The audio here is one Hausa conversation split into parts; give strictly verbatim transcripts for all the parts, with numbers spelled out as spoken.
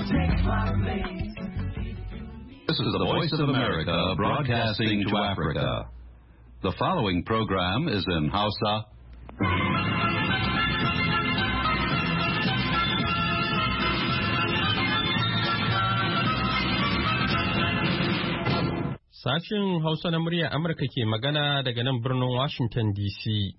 This is the Voice of America broadcasting to Africa. The following program is in Hausa. Sashen Hausa na murya Amurka ke magana daga nan birnin Washington D C.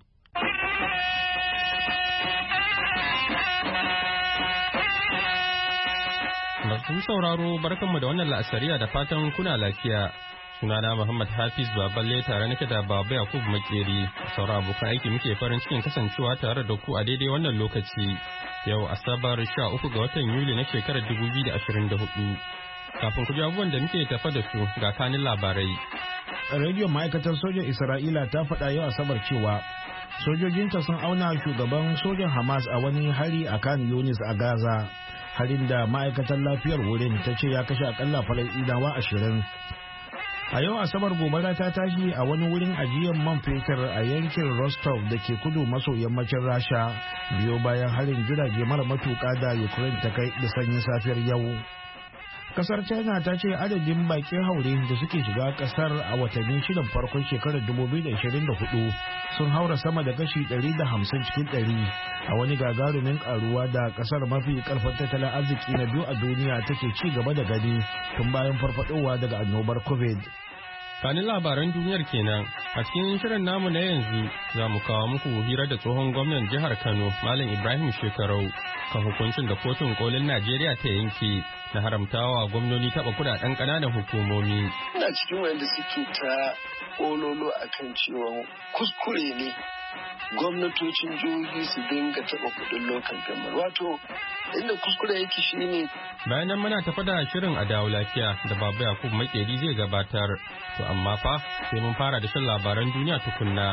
Masu sauraro barkanmu da wannan la'asariya da fatan kuna lafiya. Sunana Muhammad Hafiz Baballe tare nake da Baba Yakub Makeri. Sauran abokan aiki muke farin cikin kasancewa tare da ku a daidai wannan lokaci. Yau Asabar sha uku ga watan Yuli na shekarar dubu biyu da ashirin da hudu. Kafin ku ji abubuwan da muke tafa da su ga kanin labarai. Rediyon ma'aikatar sojan Isra'ila ta faɗa yau Asabar cewa sojojinta sun auna shugaban sojan Hamas a wani hari a kan Yunis a Gaza. Harin da ma'aikatar lafiyar wurin ta ce ya kashe akalla Falasɗinawa ashirin. A yau Asabar gobara ta tashi a wani wurin ajiyar man fetur a yankin Rostov da ke kudu maso yammacin Rasha biyo bayan harin jirage mara matuƙa da Ukraine ta kai da sanyin safiyar yau. Kasar China ta ce adadin bakin haure da suke shiga kasar a watanni shidan farkon shekarar dubu biyu da ashirin da hudu sun haura sama da kashi ɗari da hamsin cikin ɗari a wani gagarumin karuwa da kasar mafi karfin tattalin arziki na biyu a duniya take ci gaba da gani tun bayan farfadowa daga annobar COVID. Kanin labaran duniyar kenan a cikin shirin namu na yanzu za mu kawo muku hira da tsohon gwamnan jihar Kano Malam Ibrahim Shekarau kan hukuncin da kotun kolin Najeriya ta yanke na haramtawa gwamnoni taɓa kudaden ƙananan hukumomi. Ina cikin wanda suke ta kololo akan cewa kuskure ne gwamnatocin jihohi su dinga taɓa kuɗin lokal government. Wato inda kuskure yake shi ne. Bayan nan muna tafa da shirin a dawo lafiya da Baba Yakub Makeri zai gabatar. To amma fa sai mun fara da shan labaran duniya tukunna.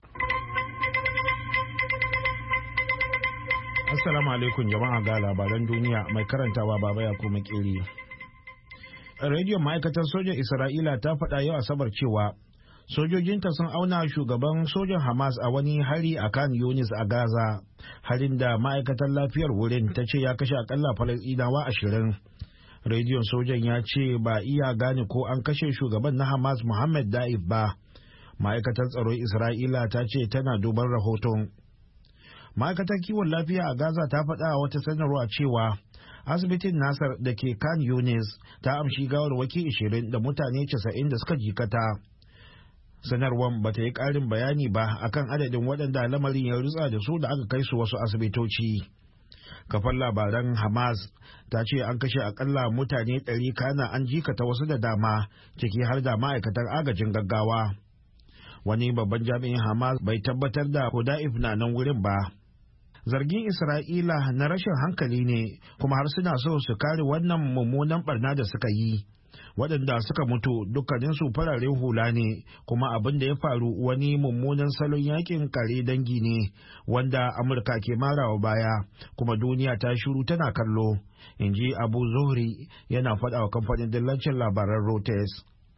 Assalamu alaikum jama'a ga labaran duniya mai karantawa Baba Yakub Makeri. Rediyon ma'aikatar sojan Isra'ila ta faɗa yau Asabar cewa sojojinta sun auna shugaban sojan Hamas a wani hari a kan Yunis a Gaza, harin da ma'aikatar lafiyar wurin ta ce ya kashe akalla Falasɗinawa ashirin. Rediyon sojan ya ce ba iya gane ko an kashe shugaban na Hamas Muhammad Da'if ba. Ma'aikatar tsaron Isra'ila ta ce tana duban rahoton. Ma'aikatar kiwon lafiya a Gaza ta faɗa a wata sanarwa cewa asibitin Nasar da ke kan Yunis ta amshi gawarwaki ashirin da mutane casa'in da suka jikata. Sanarwar ba ta yi ƙarin bayani ba akan adadin waɗanda lamarin ya rutsa da su da aka kai su wasu asibitoci. Kafar labaran Hamas ta ce an kashe akalla mutane ɗari kana an jikata wasu da dama ciki har da ma'aikatan agajin gaggawa. Wani babban jami'in Hamas bai tabbatar da ko Da'if na nan wurin ba. Zargin Isra'ila na rashin hankali ne kuma har suna so su kare wannan mummunan barna da suka yi. Waɗanda suka mutu dukkaninsu fararen hula ne kuma abin da ya faru wani mummunan salon yakin kare dangi ne wanda Amurka ke marawa baya kuma duniya ta shiru tana kallo, in ji Abu Zuhri yana faɗa wa kamfanin dillancin labaran Reuters.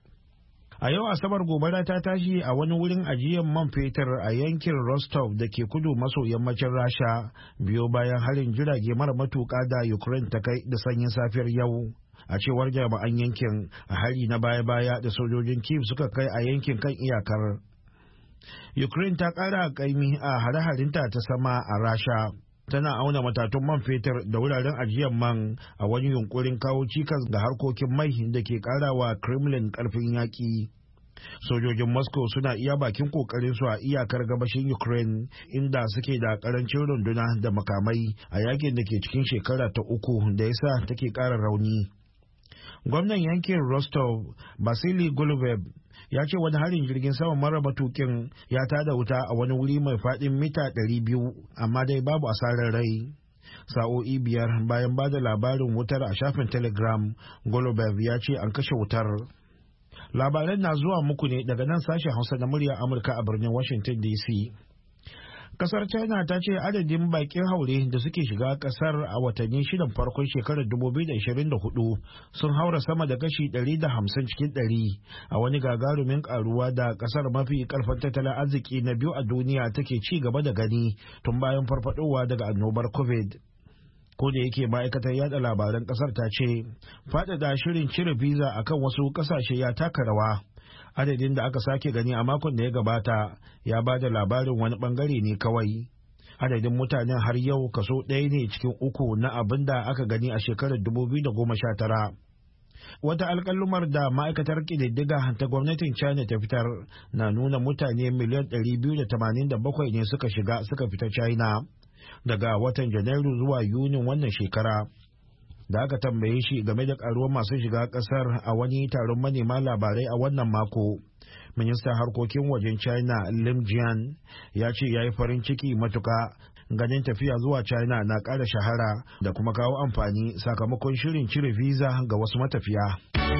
A yau Asabar gobara ta tashi a wani wurin ajiyar man fetur a yankin Rostov da ke kudu maso yammacin Rasha biyo bayan harin jirage mara matuƙa da Ukraine ta kai da sanyin safiyar yau. A cewar jami'an yankin a hari na baya-baya da sojojin Kyiv suka kai a yankin kan iyakar. Ukraine ta ƙara ƙaimi a hare-harinta ta sama a Rasha. Tana auna matatun man fetur da wuraren ajiyar man a wani yunkurin kawo cikas ga harkokin mai da ke ƙarawa Kremlin ƙarfin yaƙi. Sojojin Moscow suna iya bakin kokarin su a iyakar gabashin Ukraine inda suke da karancin runduna da makamai a yakin da ke cikin shekara ta uku da yasa take ƙara rauni. Gwamnan yankin Rostov, Vasily Golubev, ya ce wani harin jirgin sama mara matukin ya tada wuta a wani wuri mai faɗin mita ɗari biyu, amma dai babu asarar rai. Sa'o'i biyar bayan ba da labarin wutar a shafin Telegram, Golubev ya ce an kashe wutar. Labaran na zuwa muku ne daga nan sashen Hausa na murya Amurka a birnin Washington D C. Kasar China ta ce adadin bakin haure da suke shiga kasar a watanni shidan farkon shekarar dubu biyu da ashirin da hudu sun haura sama da kashi ɗari da hamsin cikin ɗari a wani gagarumin karuwa da kasar mafi karfin tattalin arziki na biyu a duniya take ci gaba da gani tun bayan farfadowa daga annobar COVID. Ko da yake ma'aikatar yada labaran kasar ta ce faɗaɗa shirin cire visa akan wasu ƙasashe ya taka rawa. Adadin da aka sake gani a makon da ya gabata ya ba da labarin wani bangare ne kawai. Adadin mutanen har yau kaso ɗaya ne cikin uku na abin da aka gani a shekarar dubu biyu da goma sha tara. Wata alƙalumar da ma'aikatar ƙididdiga ta gwamnatin China ta fitar na nuna mutane miliyan ɗari biyu da tamanin da bakwai ne suka shiga suka fita China daga watan Janairu zuwa Yunin wannan shekara. Da aka tambaye shi game da ƙaruwar masu shiga ƙasar a wani taron manema labarai a wannan mako, ministan harkokin wajen China Lim Jian ya ce ya yi farin ciki matuka ganin tafiya zuwa China na ƙara shahara da kuma kawo amfani sakamakon shirin cire visa ga wasu matafiya.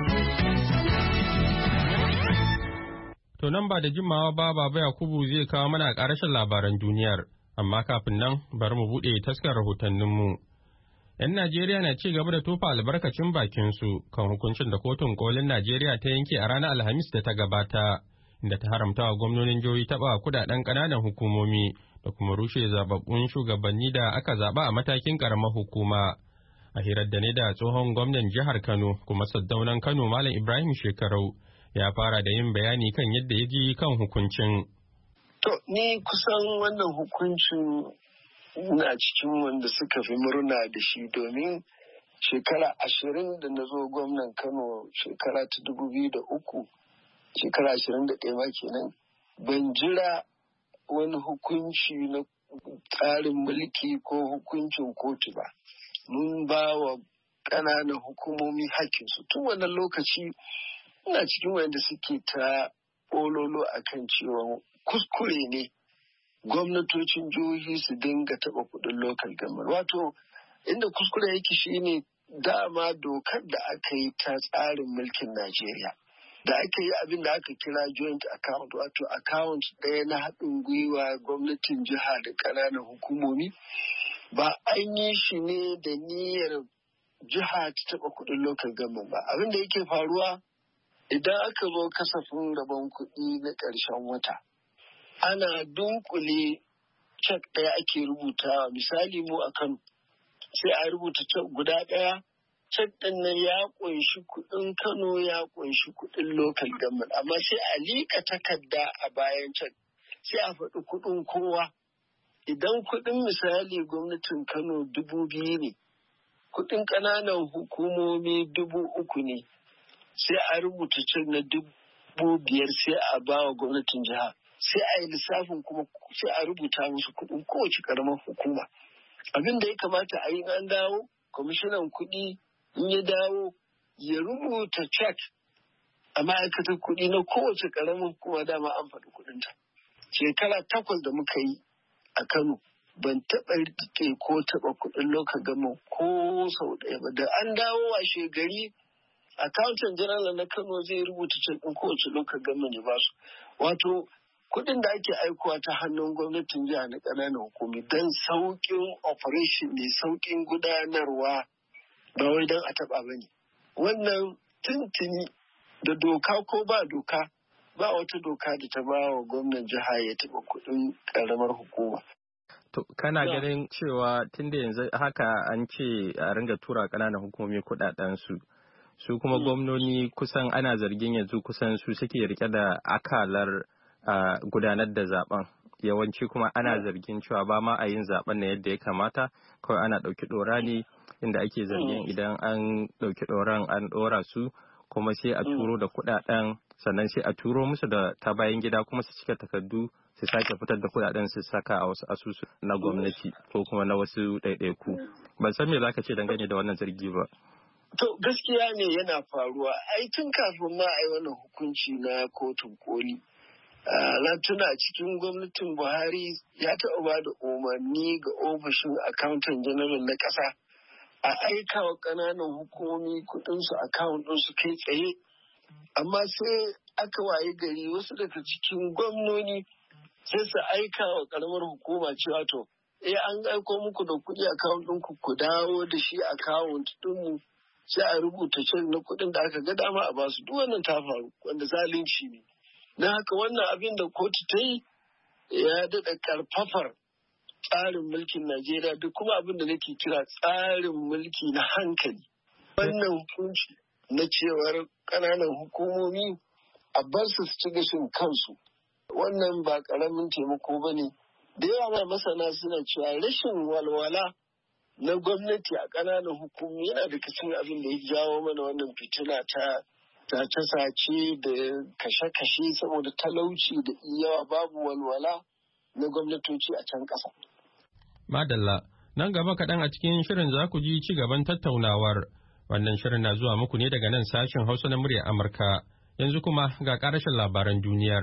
To nan ba da jimawa ba Baba Yakubu zai kawo mana ƙarashin labaran duniyar, amma kafin nan bari mu buɗe taskar rahotanninmu. 'Yan Najeriya na ci gaba da tofa albarkacin bakinsu kan hukuncin da kotun kolin Najeriya ta yanke a ranar Alhamis da ta gabata, inda ta haramta wa gwamnonin jihohi taɓa kudaden ƙananan hukumomi da kuma rushe zababbun shugabanni da aka zaɓa a matakin ƙaramar hukuma. A hirar da ne da tsohon gwamnan jihar Kano kuma saddaunan Kano Malam Ibrahim Shekarau ya fara da yin bayani kan yadda ya ji kan hukuncin. To, ni kusan wannan hukuncin ina cikin wanda suka fi murna da shi domin shekara ashirin da na zo gwamnan Kano shekara ta dubu biyu da uku, shekara ashirin da ɗaya ma kenan, ban jira wani hukunci na tsarin mulki ko hukuncin kotu ba. Mun ba wa ƙananan hukumomi hakkinsu. Tun wannan lokaci ina cikin wanda suke ta ololo akan cewa kuskure ne gwamnatocin jihohi su dinga taɓa kuɗin local government. Wato, inda kuskure yake shine dama dokar da aka yi ta tsarin mulkin Najeriya. Da aka yi abin da aka kira joint account, wato account ɗaya na haɗin gwiwa gwamnatin jiha da ƙananan hukumomi, ba an yi shi ne da niyyar jiha ta taɓa kuɗin local government ba. Abin da yake faruwa idan aka zo kasafin rabon kuɗi na ƙarshen wata, ana dunkule cek ɗaya ake rubutawa. Misali mu a Kano sai a rubuta cek guda ɗaya, cek ɗin nan ya ƙunshi kuɗin Kano ya ƙunshi kuɗin local government, amma sai a liƙa takarda a bayan cek sai a faɗi kuɗin kowa. Idan kuɗin misali gwamnatin Kano dubu biyu ne, kuɗin ƙananan hukumomi dubu uku ne, sai a rubuta cek na dubu biyar sai a ba wa gwamnatin jiha. Sai a yi lissafin kuma sai a rubuta musu kuɗin kowace ƙaramar hukuma. Abin da ya kamata a yi an dawo, kwamishinan kuɗi in ya dawo ya rubuta cek a ma'aikatar kuɗi na kowace ƙaramar hukuma, dama an faɗi kuɗinta. Shekara takwas da muka yi a Kano ban taɓa rike ko taɓa kuɗin lokacin gama ko sau ɗaya ba. Da an dawo a shegari, accountant general na Kano zai rubuta cek ɗin kowace lokacin gama ne ba su. Wato, kuɗin da ake aikowa ta hannun gwamnatin jiha na ƙananan hukumi don sauƙin operation ne, sauƙin gudanarwa, ba wai don a taɓa ba ne. Wannan tuntuni da doka ko ba doka, ba wata doka da ta ba wa gwamnan jiha ya taɓa kuɗin ƙaramar hukuma. To, kana ganin cewa tun da yanzu haka an ce a ringa tura ƙananan hukumomi kuɗaɗensu, su kuma gwamnoni kusan ana zargin yanzu kusan su suke rike da akalar a gudanar da zaben, yawanci kuma ana zargin cewa ba ma a yin zaben na yadda ya kamata, kawai ana ɗauki ɗora ne, inda ake zargin idan an ɗauki ɗoran an ɗora su kuma sai a turo da kuɗaɗen, sannan sai a turo musu da ta bayan gida kuma su cika takardu su sake fitar da kuɗaɗen su saka a wasu asusu na gwamnati ko kuma na wasu ɗaiɗaiku. Ban san me zaka ce dangane da wannan zargi ba. To, gaskiya ne yana faruwa. Ai tun kafin ma a yi wannan hukunci na kotun koli, na tuna cikin gwamnatin Buhari ya taɓa ba da umarni ga ofishin accountant general na ƙasa a aika wa ƙananan hukumomi kuɗinsu account ɗinsu kai tsaye, amma sai aka waye gari wasu daga cikin gwamnoni sai su aika wa ƙaramar hukuma cewa to eh an aiko muku da kuɗi account ɗinku ku dawo da shi account ɗinmu, sai a rubuta cek na kuɗin da aka ga dama a basu. Duk wannan ta faru, wanda zalunci ne. Don haka wannan abin da kotu ta yi ya daɗa ƙarfafar tsarin mulkin Najeriya da kuma abin da nake kira tsarin mulki na hankali. Wannan hukunci na cewar ƙananan hukumomi a bar su su ci gashin kansu. Wannan ba ƙaramin taimako ba ne. Da yawa masana suna cewa rashin walwala na gwamnati a ƙananan hukumomi yana da cikin abin da ya jawo mana wannan fitina ta sace-sace da kashe-kashe saboda talauci da yawa babu walwala na gwamnatoci a can ƙasa. Madalla, nan gaba kaɗan a cikin shirin za ku ji ci gaban tattaunawar. Wannan shirin na zuwa muku ne daga nan sashen Hausa na muryar Amurka. Yanzu kuma ga ƙarashin labaran duniyar.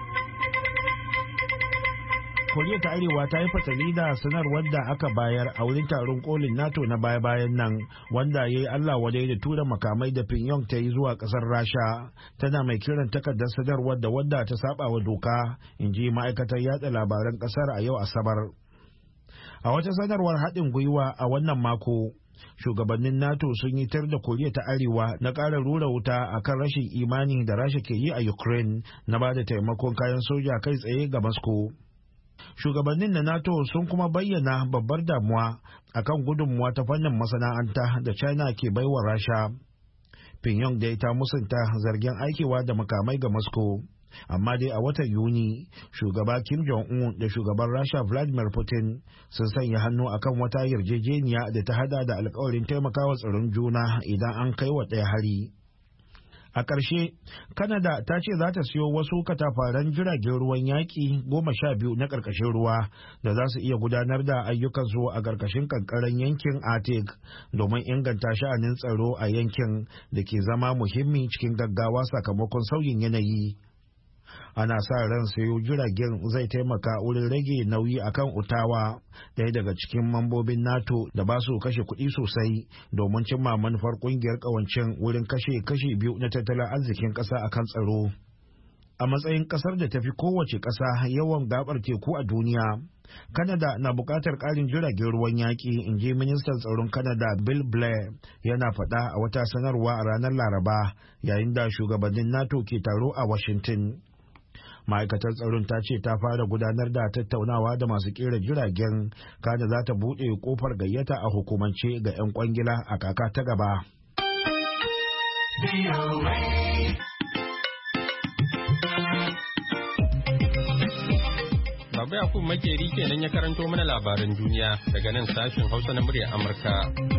Koriya ta Arewa ta yi fatali da sanarwar da aka bayar a wurin taron kolin NATO na baya-bayan nan wanda ya yi Allah wadai da tura makamai da Pyongyang ta yi zuwa kasar Rasha, tana mai kiran takardar sadarwar da wadda ta saba wa doka, in ji ma'aikatar yatsa labaran kasar a yau Asabar. A wata sanarwar haɗin gwiwa a wannan mako, shugabannin NATO sun yi tar da Koriya ta Arewa na ƙara rura wuta a kan rashin imani da Rasha ke yi a Ukraine na ba da taimakon kayan soja kai tsaye ga Moscow. Shugabannin na NATO sun kuma bayyana babbar damuwa akan gudunmuwa ta fannin masana'anta da China ke baiwa Rasha. Pyongyang dai ta musanta zargin aikewa da makamai ga Moscow. Amma dai a watan Yuni, shugaba Kim Jong-un da shugaban Rasha Vladimir Putin sun sanya hannu akan wata yarjejeniya da ta hada da alkawarin taimakawa tsaron juna idan an kai wa ɗaya hari. A ƙarshe, Canada ta ce za ta siyo wasu katafaren jiragen ruwan yaƙi goma sha biyu na ƙarƙashin ruwa da za su iya gudanar da ayyukansu a ƙarƙashin ƙanƙaren yankin Arctic domin inganta sha'anin tsaro a yankin da ke zama muhimmi cikin gaggawa sakamakon sauyin yanayi. Ana sa ran sayo jiragen zai taimaka wurin rage nauyi akan Ottawa, ɗaya daga cikin mambobin NATO da ba su kashe kuɗi sosai domin cimma manufar ƙungiyar ƙawancin wurin kashe kashe biyu na tattalin arzikin ƙasa akan tsaro. A matsayin ƙasar da tafi kowace ƙasa yawan gabar teku a duniya, Canada na buƙatar ƙarin jiragen ruwan yaƙi, in ji ministan tsaron Canada Bill Blair yana faɗa a wata sanarwa a ranar Laraba yayin da shugabannin NATO ke taro a Washington. Ma'aikatar tsaron ta ce ta fara gudanar da tattaunawa da masu kera jiragen, kada za ta buɗe kofar gayyata a hukumance ga 'yan kwangila a kaka ta gaba. Baba Yakubu Makeri kenan ya karanto mana labaran duniya daga nan sashen Hausa na muryar Amurka.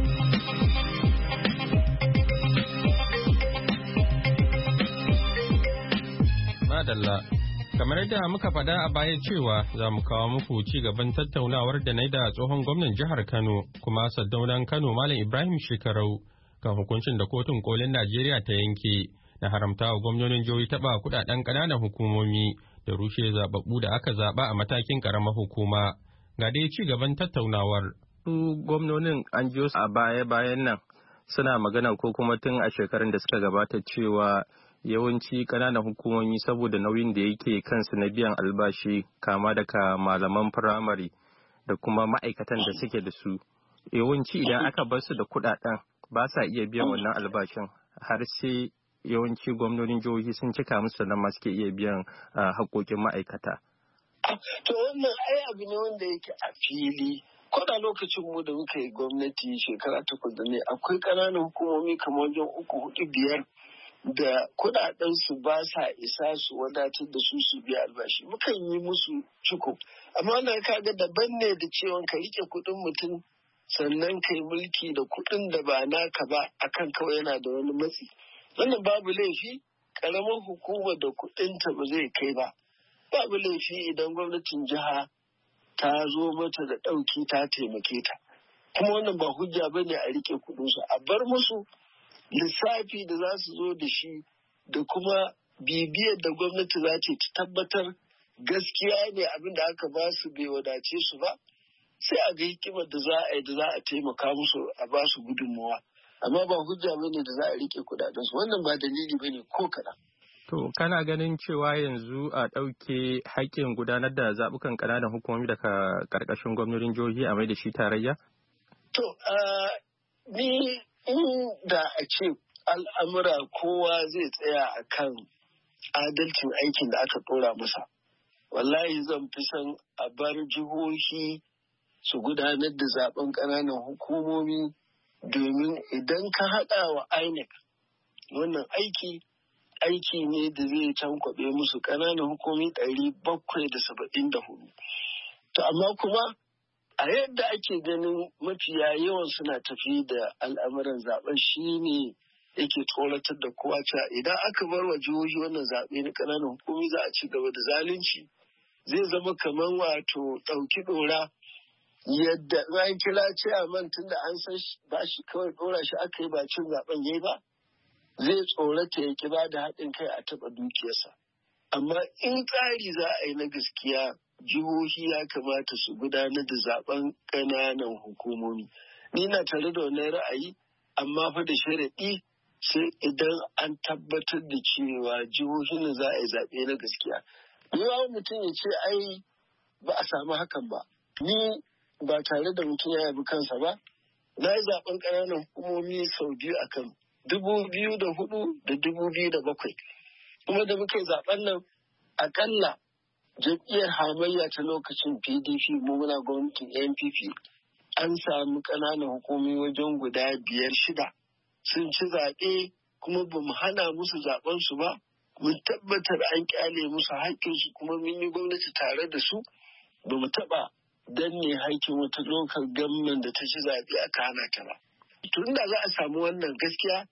Madalla. Kamar yadda muka faɗa a baya cewa za mu kawo muku ci gaban tattaunawar da na yi da tsohon gwamnan jihar Kano kuma saddaunan Kano Malam Ibrahim Shekarau kan hukuncin da kotun kolin Najeriya ta yanke na haramta wa gwamnonin jihohi taɓa kuɗaɗen ƙananan hukumomi da rushe zaɓaɓɓu da aka zaɓa a matakin ƙaramar hukuma. Ga dai ci gaban tattaunawar. Su gwamnonin an jiyo a baya-bayan nan suna magana ko kuma tun a shekarun da suka gabata cewa yawanci ƙananan hukumomi saboda nauyin da yake kansu na biyan albashi kama daga malaman firamare da kuma ma'aikatan da suke da su yawanci idan aka bar su da kuɗaɗen ba sa iya biyan wannan albashin har sai yawanci gwamnonin jihohi sun cika musu sannan ma suke iya biyan haƙoƙin ma'aikata. To wannan ai abu ne wanda yake a fili. Kwada lokacin mu da muka yi gwamnati shekara takwas da ne akwai ƙananan hukumomi kamar wajen uku hudu biyar da kudadensu ba sa isa su wadatar da su su biya albashi mukan yi musu ciko amma na kaga daban ne da cewa ka rike kudin mutum sannan kai mulki da kudin da ba naka ba akan kawai yana da wani matsi wannan babu laifi karamar hukuma da kudinta ba zai kai ba babu laifi idan gwamnatin jiha ta zo mata da dauki ta taimake ta kuma wannan ba hujja bane a rike kudinsu a bar musu lissafi da za su zo da shi da kuma bibiyar da gwamnati za ce ta tabbatar gaskiya ne abin da aka ba su bai wadace su ba sai a ga hikimar da za a yi da za a taimaka musu a ba su gudunmuwa amma ba hujja bane da za a rike kudaden su wannan ba dalili bane ko kaɗan. To kana ganin cewa yanzu a ɗauke haƙƙin gudanar da zaɓukan ƙananan hukumomi daga ƙarƙashin gwamnonin jihohi a mai da shi tarayya? To ni in da a ce al'amura kowa zai tsaya a kan adalcin aikin da aka ɗora masa wallahi zan fi son a bar jihohi su gudanar da zaben ƙananan hukumomi, domin idan ka haɗa wa I N E C wannan aiki aiki ne da zai tankwaɓe musu ƙananan hukumi ɗari bakwai da saba'in da hudu. To amma kuma a yadda ake ganin mafiya yawan suna tafi da al'amuran zaben shi ne yake tsoratar da kowa cewa idan aka bar wa jihohi wannan zaɓe na ƙananan hukumi za a ci gaba da zalunci, zai zama kamar wato ɗauki ɗora yadda an kira ciyaman tun da an san ba shi kawai ɗora shi aka yi ba cin zaben yayi ba, zai tsorata ya kira da haɗin kai a taɓa dukiyarsa. Amma in tsari za a yi na gaskiya, jihohi ya kamata su gudanar da zaben ƙananan hukumomi. Ni na tare da wannan ra'ayi, amma fa da sharaɗi sai idan an tabbatar da cewa jihohin za a yi zaɓe na gaskiya. Yawa mutum ya ce ai ba a samu hakan ba. Ni ba tare da mutum ya yabi kansa ba, na yi zaben ƙananan hukumomi sau biyu a kan dubu biyu da hudu da dubu biyu da bakwai. Kuma da muka yi zaben nan akalla jam'iyyar hamayya ta lokacin P D P mu muna gwamnatin N P P an samu ƙananan hukumi wajen guda biyar shida sun ci zaɓe, kuma ba mu hana musu zaɓen su ba, mun tabbatar an ƙyale musu haƙƙinsu kuma mun yi gwamnati tare da su, ba mu taɓa danne haƙƙin wata lokal gamman da ta ci zaɓe aka hana ta ba. Tun da za a samu wannan gaskiya,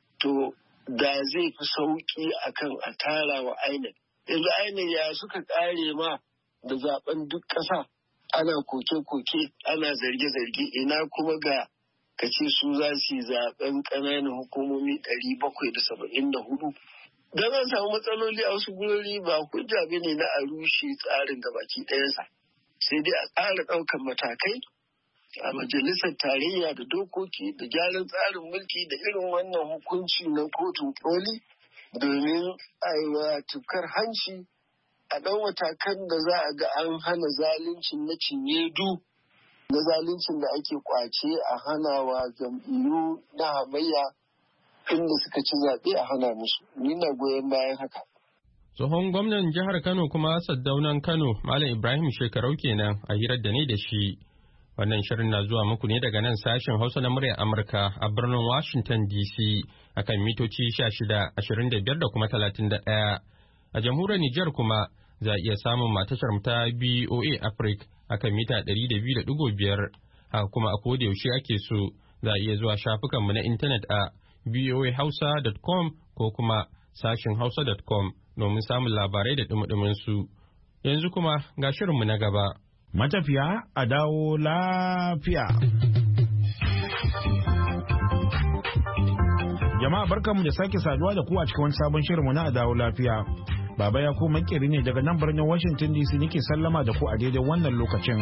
to da zai fi sauƙi akan a tara wa I N E C. Yanzu I N E C ya suka ƙare ma da zaɓen duk ƙasa, ana koke-koke, ana zarge-zarge, ina kuma ga kace su za su yi zaɓen ƙananan hukumomi ɗari bakwai da saba'in da hudu. Don an samu matsaloli a wasu gurori ba hujja bane na a rushe tsarin gabaki ɗayansa. Sai dai a ƙara ɗaukar matakai a majalisar tarayya da dokoki da gyaran tsarin mulki da irin wannan hukunci na kotun koli domin a yi wa tufkar hanci, a ɗau matakan da za a ga an hana zaluncin na cinye du na zaluncin da ake kwace a hana wa jam'iyyu na hamayya inda suka ci zaɓe a hana musu. Ni na goyon bayan haka. Tsohon gwamnan jihar Kano kuma Saddaunan Kano Malam Ibrahim Shekarau kenan a hirar da ne da shi. Wannan shirin na zuwa muku ne daga nan sashen Hausa na muryar Amurka a birnin Washington D C akan mitoci sha shida, ashirin da biyar da kuma talatin da ɗaya. A jamhuriyar Nijar kuma za a iya samun matashar ta B O A Africa akan mita ɗari da biyu da ɗigo biyar. Haka kuma a koda yaushe ake so za a iya zuwa shafukanmu na intanet a b o a hausa dot com ko kuma sashen hausa dot com domin samun labarai da dumudumin su. Yanzu kuma ga shirinmu na gaba. Matafiya a dawo lafiya. Jama'a barkanmu da sake saduwa da ku a cikin wani sabon shirinmu na a dawo lafiya. Baba ya ku makeri ne daga nan birnin Washington D C nake sallama da ku a daidai wannan lokacin.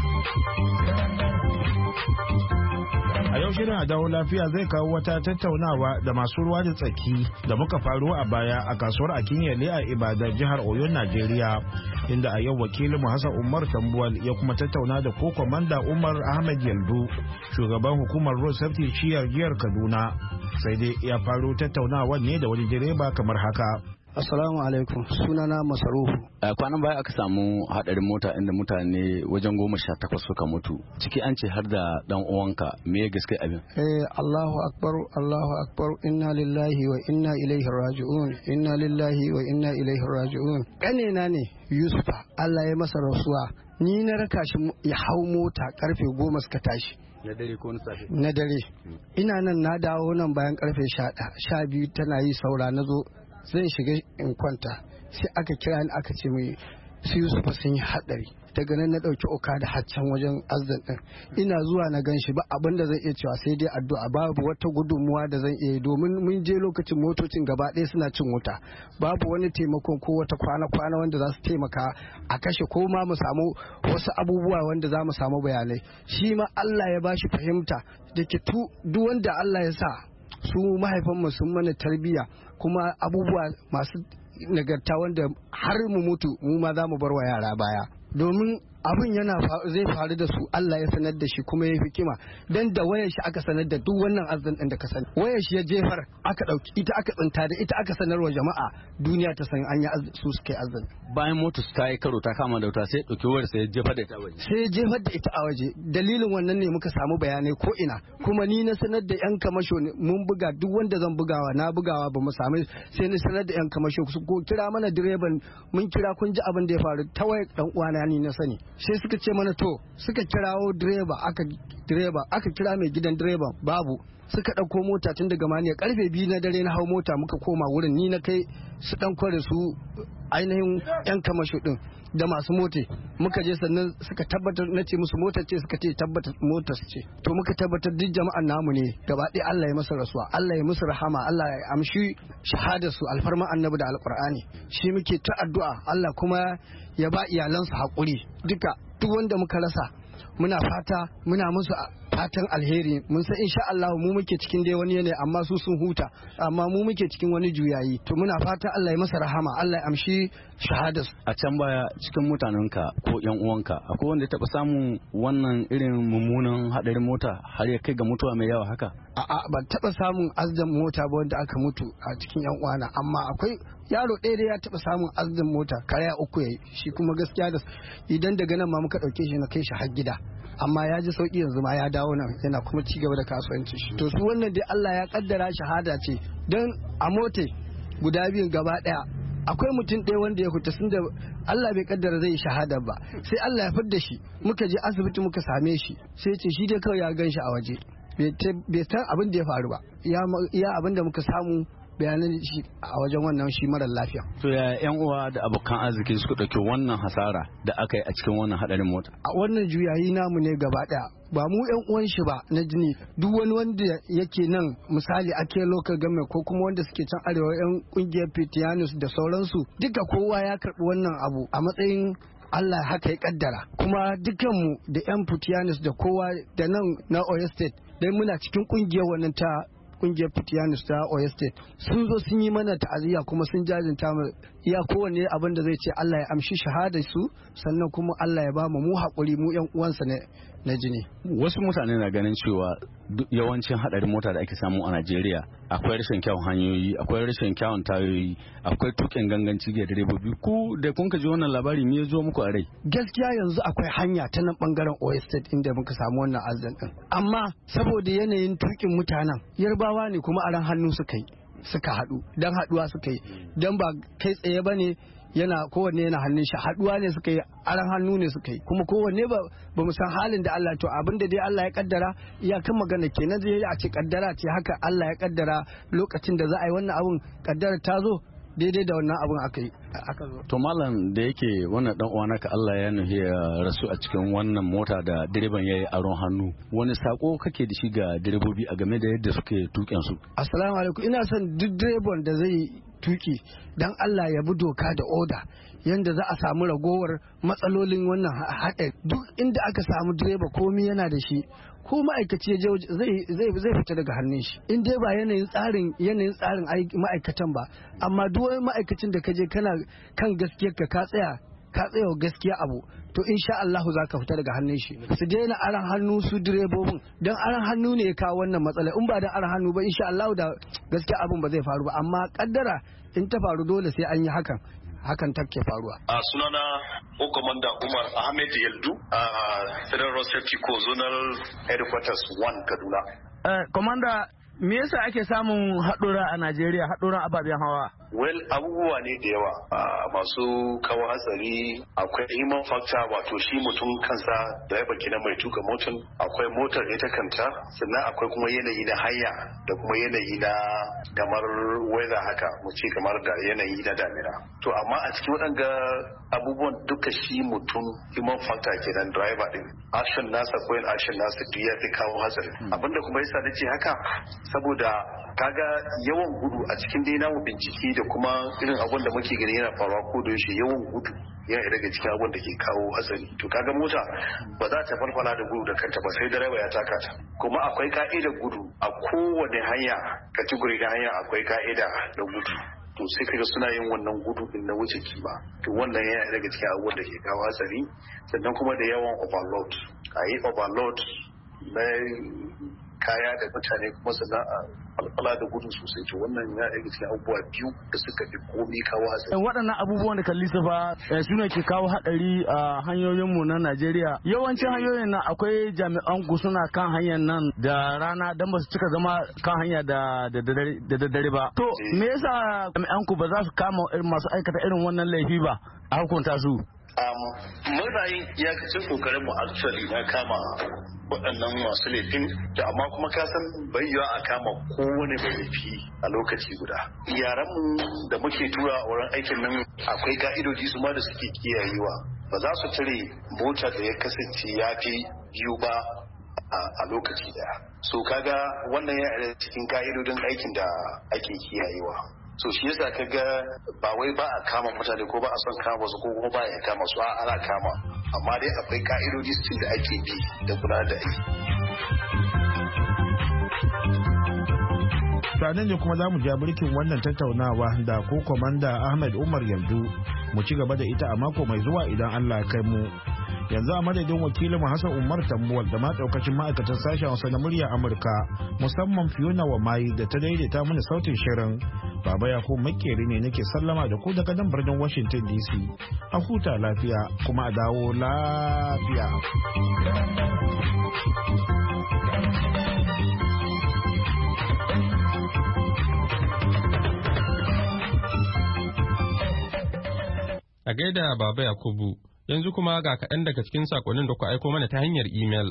A yau shirin a dawo lafiya zai kawo wata tattaunawa da masu ruwa da tsaki da muka faro a baya a kasuwar Akinyele a Ibadan jihar Oyo, Najeriya, inda a yau wakilin mu Hassan Umar Tambuwal ya kuma tattauna da ko komanda Umar Ahmed Yaldu, shugaban hukumar Road Safety shiyar jihar Kaduna. Sai dai ya faro tattaunawa ne da wani direba kamar haka. Assalamu alaikum, sunana Masarufu. A kwanan baya aka samu hadarin mota inda mutane wajen goma sha takwas suka mutu. Ciki an ce har da dan uwanka, me gaske abin? Eh, Allahu akbar, Allahu akbar, inna lillahi wa inna ilaihi raji'un, inna lillahi wa inna ilaihi raji'un. Kanena ne Yusufa, Allah ya masa rasuwa. Ni na raka shi ya hau mota karfe goma suka tashi. Na dare ko na safe? Na dare. Ina nan na dawo nan bayan karfe sha biyu tana yi saura na zo. Zai shiga in kwanta sai aka kira ni aka ce mai su Yusufa sun yi hadari. Daga nan na dauki oka da haccan wajen azdan din. Ina zuwa na ganshi ba abin da zan iya cewa sai dai addu'a, babu wata gudunmuwa da zan iya domin mun je lokacin motocin gaba ɗaya suna cin wuta. Babu wani taimakon ko wata kwana-kwana wanda za su taimaka a kashe ko ma mu samu wasu abubuwa wanda za mu samu bayanai. Shi ma Allah ya bashi fahimta da ke duk wanda Allah ya sa su mahaifanmu sun mana tarbiyya kuma abubuwa masu nagarta wanda har mu mutu mu ma za mu bar wa yara baya. Domin abin yana zai faru da su Allah ya sanar da shi kuma ya hikima dan da wayar shi aka sanar da duk wannan azzan din da ka sani wayar shi ya jefar aka dauki ita aka tsinta da ita aka sanar wa jama'a duniya ta san an yi su suka yi azzan bayan motar ta yi karo ta kama da wuta sai dauki wayar sai ya jefar da ita a waje sai ya jefar da ita a waje dalilin wannan ne muka samu bayanai ko ina kuma ni na sanar da yan kamasho mun buga duk wanda zan bugawa na bugawa ba mu samu sai ni sanar da yan kamasho su ko kira mana direban mun kira kun ji abin da ya faru ta wayar dan uwana ni na sani sai suka ce mana to suka kirawo direba aka direba aka kira mai gidan direban babu suka ɗauko mota tun daga maniya karfe biyu na dare na hau mota muka koma wurin ni na kai su ɗan kware su ainihin yan kamasho ɗin da masu mota muka je sannan suka tabbatar na ce musu motar ce suka ce tabbatar motar ce to muka tabbatar duk jama'an namu ne gaba ɗaya Allah ya masa rasuwa Allah ya musu rahama Allah ya amshi shahadar su alfarma annabi da alqur'ani shi muke ta addu'a Allah kuma ya ba iyalansu haƙuri duka duk wanda muka rasa muna fata muna musu fatan alheri mun san insha Allah mu muke cikin dai wani ne amma su sun huta amma mu muke cikin wani juyayi to muna fata Allah ya masa rahama Allah ya amshi shahadar a can baya cikin mutanenka ko yan uwanka akwai wanda ya taba samun wannan irin mummunan hadarin mota har ya kai ga mutuwa mai yawa haka a'a ban taba samun azdan mota ba wanda aka mutu a cikin yan uwana amma akwai yaro ɗaya da ya taɓa samun azdan mota karaya uku yayi shi kuma gaskiya da idan daga nan ma muka ɗauke shi na kai shi har gida amma ya ji sauki yanzu ma ya dawo nan yana kuma ci gaba da kasuwanci shi to su wannan dai Allah ya kaddara shahada ce don a mote guda biyun gaba ɗaya akwai mutum ɗaya wanda ya fita sun da Allah bai kaddara zai yi shahada ba sai Allah ya fidda shi muka je asibiti muka same shi sai ce shi dai kawai ya gan shi a waje bai san abin da ya faru ba ya abin da muka samu bayanan shi a wajen wannan shi marar lafiya. To ya yan uwa da abokan arziki suka ɗauki wannan hasara da aka yi a cikin wannan hadarin mota? A wannan juyayi namu ne gaba ɗaya ba mu yan uwan shi ba na jini duk wani wanda yake nan misali ake local government ko kuma wanda suke can arewa yan kungiyar Fitiyanus da sauransu duka kowa ya karɓi wannan abu a matsayin Allah haka ya kaddara kuma dukanmu da yan Fitiyanus da kowa da nan na Oyo State dai muna cikin kungiyar wannan ta kungiyar Fitiyanus ta Oyo State sun zo sun yi mana ta'aziyya kuma sun jajinta mu iya kowanne abin da zai ce Allah ya amshi shahadar su sannan kuma Allah ya ba mu mu haƙuri mu yan uwansa ne na jini. Wasu mutane na ganin cewa yawancin hadarin mota da ake samu a Najeriya akwai rashin kyawun hanyoyi, akwai rashin kyawun tayoyi, akwai tukin ganganci ga direbobi. Ku da kun ka ji wannan labari me ya zo muku a rai? Gaskiya yanzu akwai hanya ta nan bangaren Oyo State inda muka samu wannan azan din. Amma saboda yanayin tukin mutanen Yarbawa ne kuma aran hannu suka yi suka haɗu dan haɗuwa suka yi dan ba kai tsaye bane yana kowanne yana hannun shi haduwa ne suka yi aran hannu ne suka yi kuma kowanne ba ba mu san halin da Allah to abinda dai Allah ya kaddara iyakan magana kenan zai a ce kaddara ce haka Allah ya kaddara lokacin da za a yi wannan abun kaddara ta zo daidai da wannan abun aka yi aka zo to malam da yake wannan dan uwa naka Allah ya nuhi ya rasu a cikin wannan mota da direban yayi aron hannu wani sako kake da shi ga direbobi a game da yadda suke tuken su assalamu alaikum ina son duk direban da zai tuki dan Allah ya bi doka da oda yanda za a samu ragowar matsalolin wannan haɗe duk inda aka samu direba komai yana da shi ko ma'aikaci zai zai zai fita daga hannun shi in dai ba yanayin tsarin yanayin tsarin ma'aikatan ba amma duk wani ma'aikacin da kaje kana kan gaskiyar ka ka tsaya ka tsaya gaskiya abu to insha Allah za ka fita daga hannun shi su daina aran hannu su direbobin dan aran hannu ne ya kawo wannan matsala in ba dan aran hannu ba insha Allah da gaskiya abun ba zai faru ba amma kaddara in ta faru dole sai an yi hakan hakan take faruwa a sunana o commander Umar Ahmed Yeldu a Federal Safety Corps Zonal Headquarters one Kaduna eh commander me yasa ake samun haɗura a Najeriya haɗuran ababen hawa? Well, abubuwa ne da yawa masu kawo hatsari akwai human factor wato shi mutum kansa driver kenan mai tuka motar akwai motar ita kanta sannan akwai kuma yanayi na hanya da kuma yanayi na kamar weather haka mu ce kamar da yanayi na damina to amma a cikin waɗanga abubuwan duka shi mutum human factor kenan driver din action nasa ko action nasa duk ya fi kawo hatsari abinda kuma yasa nace haka saboda kaga yawan gudu a cikin dai namu bincike da kuma irin abun da muke gani yana faruwa ko da yaushe yawan gudu yana daga cikin abun da ke kawo hatsari to kaga mota ba za ta falfala da gudu da kanta ba sai direba ya taka ta kuma akwai ka'idar gudu a kowane hanya category na hanya akwai ka'ida da gudu to sai kaga suna yin wannan gudu din na wuce kima. To wannan yana daga cikin abubuwan da ke kawo hatsari. Sannan kuma da yawan overload, a yi overload na kaya da mutane kuma sannan a falfala da gudu sosai. To wannan ya daga cikin abubuwa biyu da suka fi komi kawo hatsari. Waɗannan abubuwan da kalli su fa su ne ke kawo haɗari a hanyoyinmu na Najeriya. Yawancin hanyoyin nan akwai jami'an ku suna kan hanyar nan da rana don ba su cika zama kan hanya da daddare ba. To me yasa jami'an ku ba za su kama masu aikata irin wannan laifi ba a hukunta su? Muna yin iyakacin kokarin mu actually na kama waɗannan masu laifin, da amma kuma ka san bayyana a kama kowane mai laifi a lokaci guda. Yaran mu da muke tura a wurin aikin nan akwai ka'idoji su ma da suke kiyayewa. Ba za su tare mota da ya kasance ya fi biyu ba a lokaci daya. So kaga wannan ya cikin ka'idodin aikin da ake kiyayewa. So shi yasa kaga ba wai ba a kama mutane ko ba a son kama su ko kuma ba a kama su, a ana kama, amma dai akwai ka'idoji cikin da ake bi da kula da aiki. Sanin ne kuma za mu ja birkin wannan tattaunawa da ko komanda Ahmed Umar Yandu mu ci gaba da ita a mako mai zuwa idan Allah ya kai mu. Yanzu a madadin wakilin Hassan Umar Tambuwal da ma daukacin ma'aikatan sashen Hausa na murya Amurka, musamman Fiona Wamai da ta daidaita mana sautin shirin. Baba Yakubu Makeri ne nake sallama da ku daga nan birnin Washington D C. A huta lafiya kuma a dawo lafiya. A gaida Baba Yakubu, yanzu kuma ga kaɗan daga cikin saƙonin da ku aiko mana ta hanyar imel.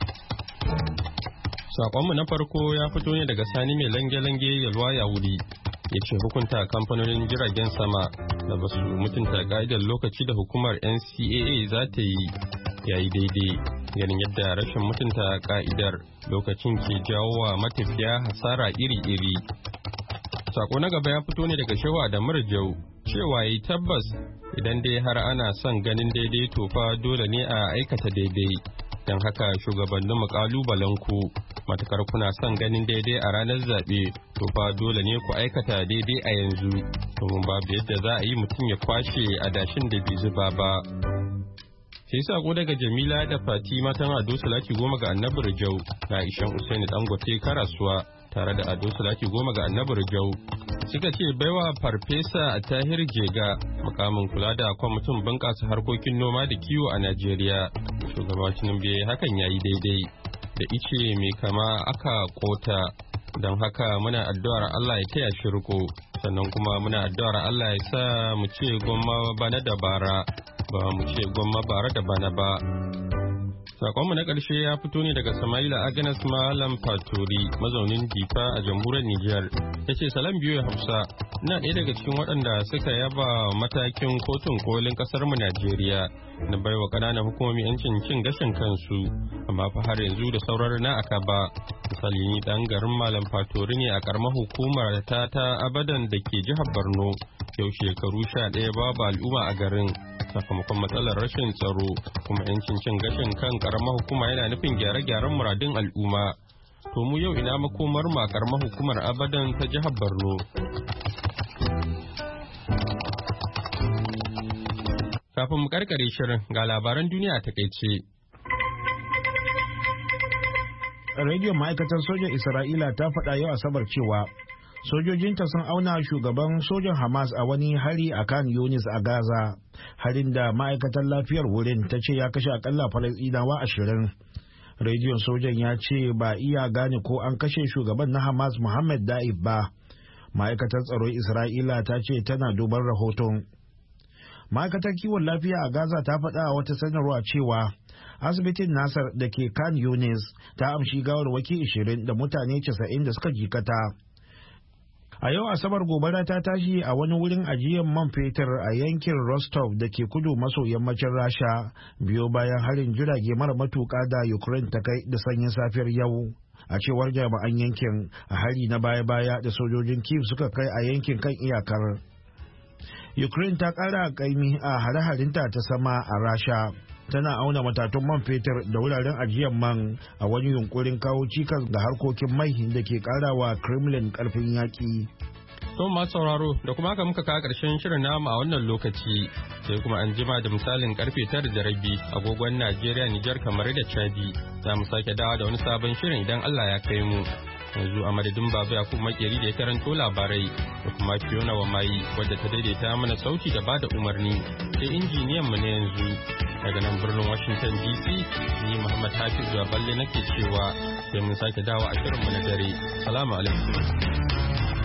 Saƙonmu na farko ya fito ne daga Sani mai lange-lange yalwa ya wuri. Ya ce hukunta kamfanonin jiragen sama da ba su mutunta ƙa'idar lokaci da hukumar N C A A za ta yi yayi daidai, ganin yadda rashin mutunta ƙa'idar lokacin ke jawo wa matafiya hasara iri-iri. Sako na gaba ya fito ne daga Shehu da Murjau, cewa yi tabbas idan dai har ana son ganin daidai to fa dole ne a aikata daidai. Don haka shugabannin mu kalubalen ku, matakar kuna son ganin daidai a ranar zaɓe to fa dole ne ku aikata daidai a yanzu, domin babu yadda za a yi mutum ya kwashe adashin da bai zuba ba. Sai sako daga Jamila da Fati matan Ado Salati goma ga Annabi Rijau da Aishan Usaini Dangote Karasuwa tare da Ado Salati goma ga Annabi Rijau suka ce baiwa Farfesa Tahir Jega mukamin kula da kwamitin bunƙasa harkokin noma da kiwo a Najeriya. Shugaba Tinubu hakan yayi daidai da ice mai kama aka kota, don haka muna addu'ar Allah ya taya shi riko, sannan kuma muna addu'ar Allah ya sa mu ce gwamma bana da bara ba mu ce gwamma bara da bana ba. Sakonmu na ƙarshe ya fito ne daga Samaila Agnes Malam Fatori, mazaunin Difa a jamhuriyar Nijar. Ya ce salam biyu Hausa, ina ɗaya daga cikin waɗanda suka yaba matakin kotun kolin ƙasar mu Najeriya na baiwa ƙananan hukumomi 'yancin cin gashin kansu, amma fa har yanzu da saurar na aka ba. Misali ni ɗan garin Malam Fatori ne a ƙaramar hukumar ta ta Abadan da ke jihar Borno, yau shekaru sha ɗaya babu al'umma a garin. Sakamakon matsalar rashin tsaro, kuma 'yancin cin gashin kan karamar hukuma yana nufin gyare-gyaren muradun al'umma. To mu yau ina makomar ma karamar hukumar Abadan ta jihar Borno. Kafin mu karkare shirin ga labaran duniya a takaice. Rediyon ma'aikatar sojan Isra'ila ta faɗa yau Asabar cewa sojojinta sun auna shugaban sojan Hamas a wani hari a kan Yunis a Gaza, harin da ma'aikatar lafiyar wurin ta ce ya kashe akalla Falasɗinawa ashirin. Rediyon sojan ya ce ba iya gane ko an kashe shugaban na Hamas Muhammad Da'if ba. Ma'aikatar tsaron Isra'ila ta ce tana duban rahoton. Ma'aikatar kiwon lafiya a Gaza ta faɗa a wata sanarwa cewa asibitin Nasar da ke kan Yunis ta amshi gawarwaki ashirin da mutane casa'in da suka jikata. A yau Asabar gobara ta tashi a wani wurin ajiyar man fetur a yankin Rostov da ke kudu maso yammacin Rasha, biyo bayan harin jirage mara matuƙa da Ukraine ta kai da sanyin safiyar yau. A cewar jami'an yankin, a hari na baya-baya da sojojin Kyiv suka kai a yankin kan iyakar. Ukraine ta ƙara ƙaimi a hare-harinta ta sama a Rasha. Tana auna matatun man fetur da wuraren ajiyar man a wani yunkurin kawo cikas ga harkokin mai da ke karawa Kremlin karfin yaƙi. To masu sauraro da kuma haka muka kawo ƙarshen shirin namu a wannan lokaci sai kuma an jima da misalin karfe tara da rabi agogon Najeriya, Nijar, kamar da Chadi za mu sake dawa da wani sabon shirin idan Allah ya kai mu. Yanzu a madadin Baba Yakubu Makeri da ya karanto labarai da kuma Fiona Wamayi wadda ta daidaita mana sauti da bada umarni sai injiniyan mu na yanzu daga nan birnin Washington D C ni Muhammad Hafiz Baballe nake cewa sai mun sake dawo a shirin mu na dare. Assalamu alaikum.